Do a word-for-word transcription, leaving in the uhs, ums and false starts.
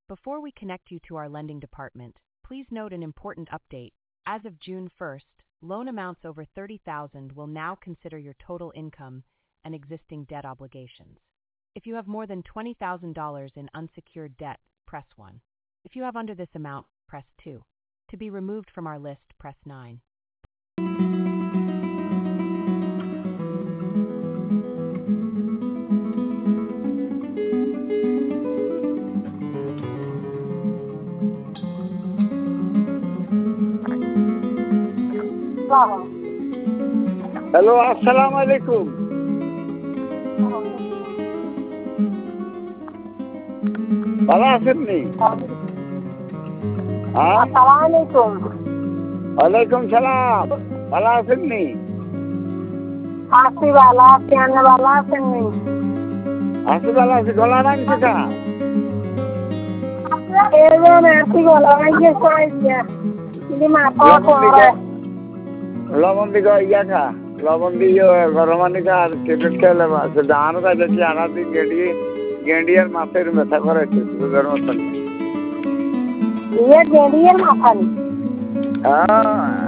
Before we connect you to our lending department, please note an important update. As of June first, loan amounts over thirty thousand dollars will now consider your total income and existing debt obligations. If you have more than twenty thousand dollars in unsecured debt, press one. If you have under this amount, press two. To be removed from our list, press nine. Hello, আসসালামু আলাইকুম। ভালো আছেন নি? আসসালামালাইকুম। ওয়ালাইকুম সালাম। ভালো আছেন নি? আছি ভালো আছি, আপনি ভালো আছেন নি? আছি ভালো আছি। গলা ভাঙছে কা? এই যে নাতি গলা ভাঙছে কয়েছে, কিন্তু মাথা করে লবণ দিকে ইয়া খা, লবণ দিয়ে গরম পানি খা আর ট্যাবলেট খেলে আছে। জানো কাজ আছে আনা দিন গেঁড়ি গেঁড়ি আর মাছের ব্যথা করাইছে সুগার মতন। ইয়ে গেঁড়িয়ের মাথা নি? হ্যাঁ